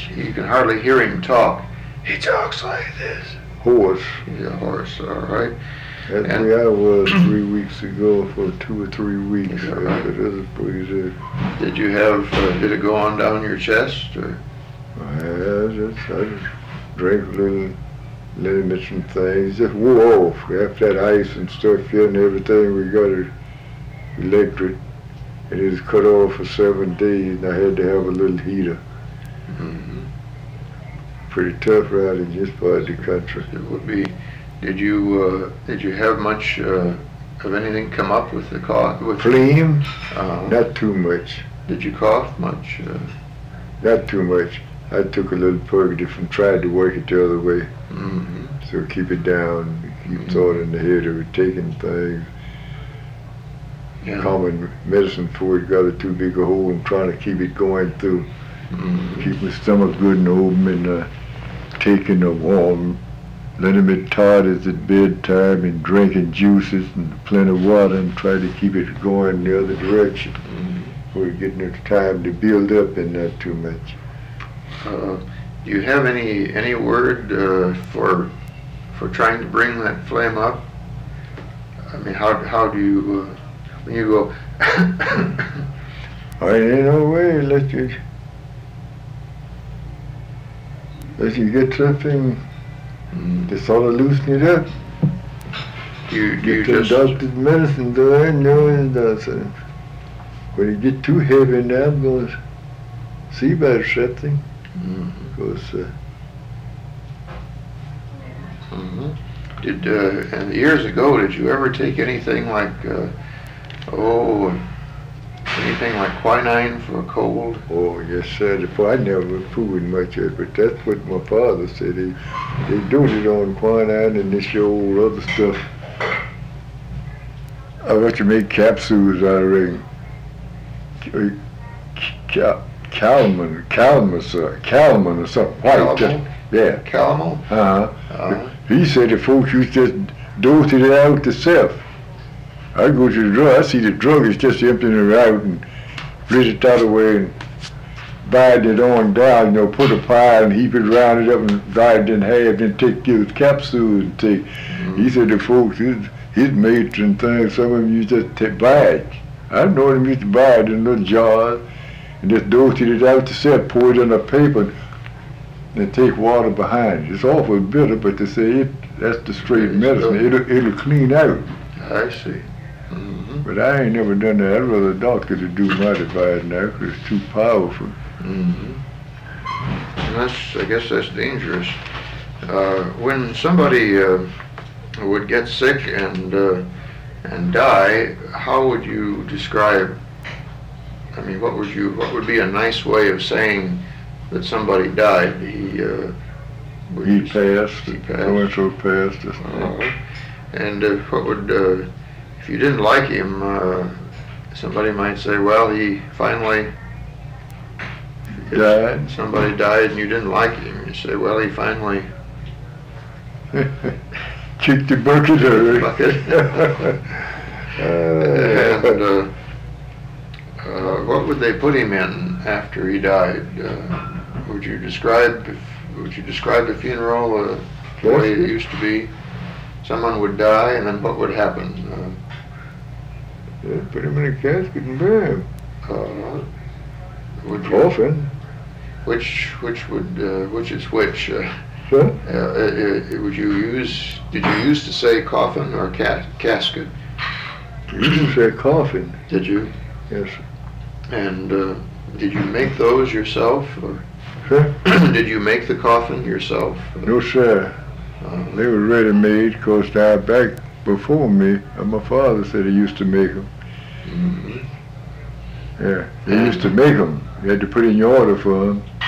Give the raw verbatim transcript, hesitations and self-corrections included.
you can hardly hear him talk. He talks like this. Hoarse. Yeah, hoarse. All right. That's And- where I was three weeks ago for two or three weeks. Yeah, Uh, right. But other places, Did you have? Uh, did it go on down your chest? Or? I just, I just drank a little, little bit some things. Just wore off after that ice and stuff here and everything. We got it electric. It is cut off for seven days, and I had to have a little heater. Mm-hmm. Pretty tough right in this part of the country. It would be. Did you? Uh, did you have much uh, of anything come up with the cough? With Phlegm, uh, not too much. Did you cough much? Uh, Not too much. I took a little purgative and tried to work it the other way. mm-hmm. So keep it down, keep Mhm. thought in the head of it, taking things, Yeah. common medicine for it, got it too big a hole and trying to keep it going through. Mm-hmm. Keep my stomach good and open and uh, taking a warm, liniment toddies at bedtime and drinking juices and plenty of water and try to keep it going the other direction. Mm-hmm. We're getting it time to build up and not too much. Uh, do you have any any word uh, for for trying to bring that flame up? I mean, how how do you uh, when you go? I ain't no way unless you unless you get something Mm, to sort of loosen it up. do you do you Get the just doctor's medicine doing, knowing that uh, when it get too heavy now, I'm going to see about something. Mhm, Because uh, mhm. Did uh, and years ago did you ever take anything like uh, oh anything like quinine for a cold? oh yes sir, the I never fooled much of it, but that's what my father said. They they doing it on quinine and this old other stuff. I got to make capsules out of it. Cal- Calman, Calmus, uh, Calman or something. White. Calomel? Yeah. Calomel? Uh-huh. Uh, He said the folks used to just dose it out themselves. I go to the drug, I see the drug is just emptying it out and split it out away and divide it on down, you know, put a pile and heap it around it up and divide it in half, then take those capsules and take. mm-hmm. He said the folks, his, his mates and things, some of them used to take buy it. I know them used to buy it in little jars and just dose it out themselves, pour it in a paper and take water behind it. It's awful bitter, but they say it, that's the straight It's medicine. good. It'll, it'll clean out. I see. Mm-hmm. But I ain't never done that. I'd rather a doctor to do my divide now because it's too powerful. Mm-hmm. And that's, I guess that's dangerous. Uh, when somebody uh, would get sick and uh, and die, how would you describe? I mean, what would you? What would be a nice way of saying that somebody died? He uh, would He you say- passed. He passed. So-and-so passed. Or something. Uh, and uh, what would? Uh, if you didn't like him, uh, somebody might say, "Well, he finally." Died. Somebody died and you didn't like him. You say, well, he finally Kicked the bucket or bucket. And uh, uh, what would they put him in after he died? Uh, would you describe? Would you describe the funeral uh, the way it used to be? Someone would die, and then what would happen? Yeah, put him in a casket and bury him. Uh, uh, would you, Coffin. which which would uh, which is which? Uh, Huh? uh, uh, would you use? Did you used to say coffin or ca- casket? You can say coffin. Did you? Yes. And uh, did you make those yourself, or Sir? did you make the coffin yourself? No, sir. Uh, They were ready-made because now back before me, uh, my father said he used to make them. mhm. Yeah, he used to make them. You had to put in your order for them.